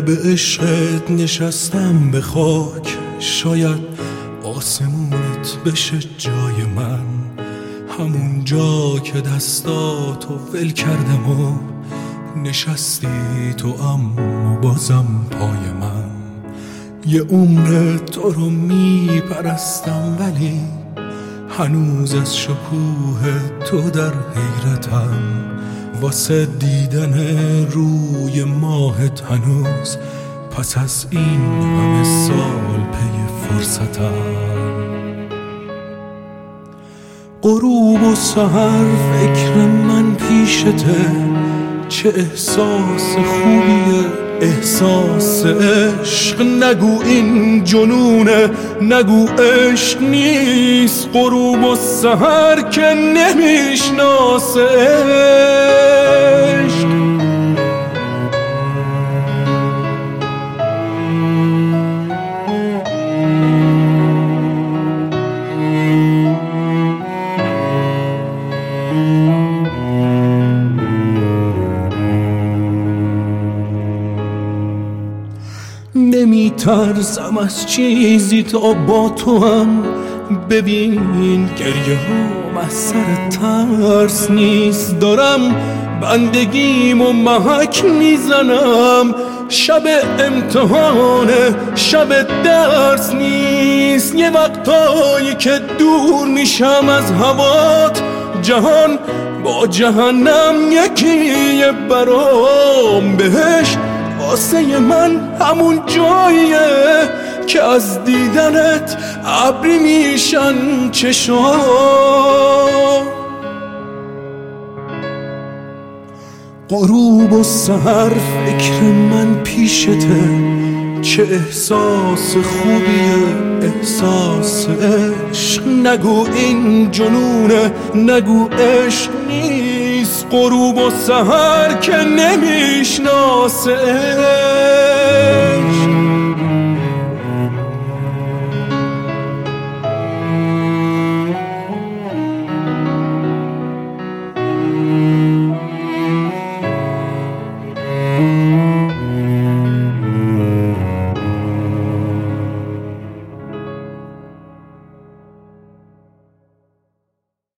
عشقت نشستم به خاک، شاید آسمونت بشه جای من، همون جا که دستاتو ول کردم و نشستی تو، اما بازم پای من. یه عمر تو رو میپرستم ولی هنوز از شکوه تو در حیرتم، واسه دیدن روی ماهت هنوز پس از این همه سال پی فرصتم. غروب و سحر فکر من پیشته، چه احساس خوبیه احساس عشق. نگو این جنونه، نگو عشق نیست، غروب و سحر که نمیشناسه عشق. نمی ترسم از چیزی تا با تو هم، ببین گریه هم از سر ترس نیست. دارم بندگیم و محک میزنم، شب امتحانه شب درس نیست. یه وقتایی که دور میشم از هوات، جهان با جهنم یکیه برام. بهشت واسه من همون جاییه که از دیدنت ابری میشن چشام. غروب و سحر فکر من پیشته، چه احساس خوبیه احساس عشق. نگو این جنونه، نگو عشق نیست، غروب و سحر که نمیشناسه عشق.